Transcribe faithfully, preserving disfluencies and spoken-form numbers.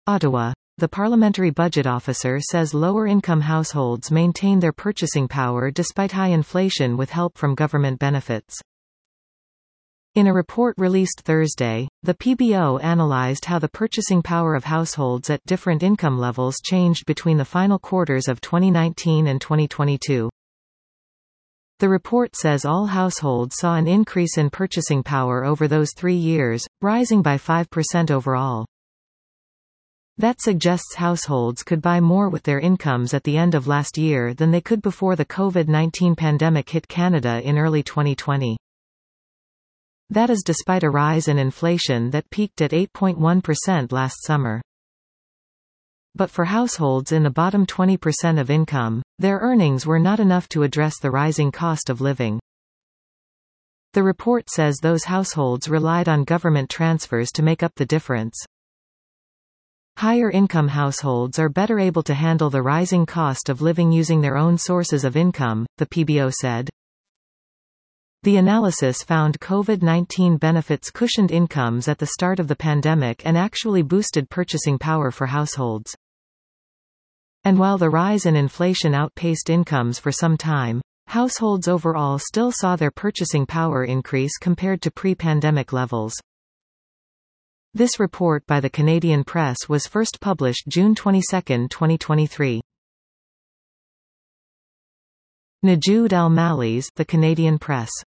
Ottawa. The Parliamentary Budget Officer says lower-income households maintain their purchasing power despite high inflation with help from government benefits. In a report released Thursday, the P B O analyzed how the purchasing power of households at different income levels changed between the final quarters of twenty nineteen and twenty twenty-two. The report says all households saw an increase in purchasing power over those three years, rising by five percent overall. That suggests households could buy more with their incomes at the end of last year than they could before the COVID nineteen pandemic hit Canada in early twenty twenty. That is despite a rise in inflation that peaked at eight point one percent last summer. But for households in the bottom twenty percent of income, their earnings were not enough to address the rising cost of living. The report says those households relied on government transfers to make up the difference. Higher-income households are better able to handle the rising cost of living using their own sources of income, the P B O said. The analysis found COVID nineteen benefits cushioned incomes at the start of the pandemic and actually boosted purchasing power for households. And while the rise in inflation outpaced incomes for some time, households overall still saw their purchasing power increase compared to pre-pandemic levels. This report by the Canadian Press was first published June twenty-second, twenty twenty-three. Najoud Al-Malli's The Canadian Press.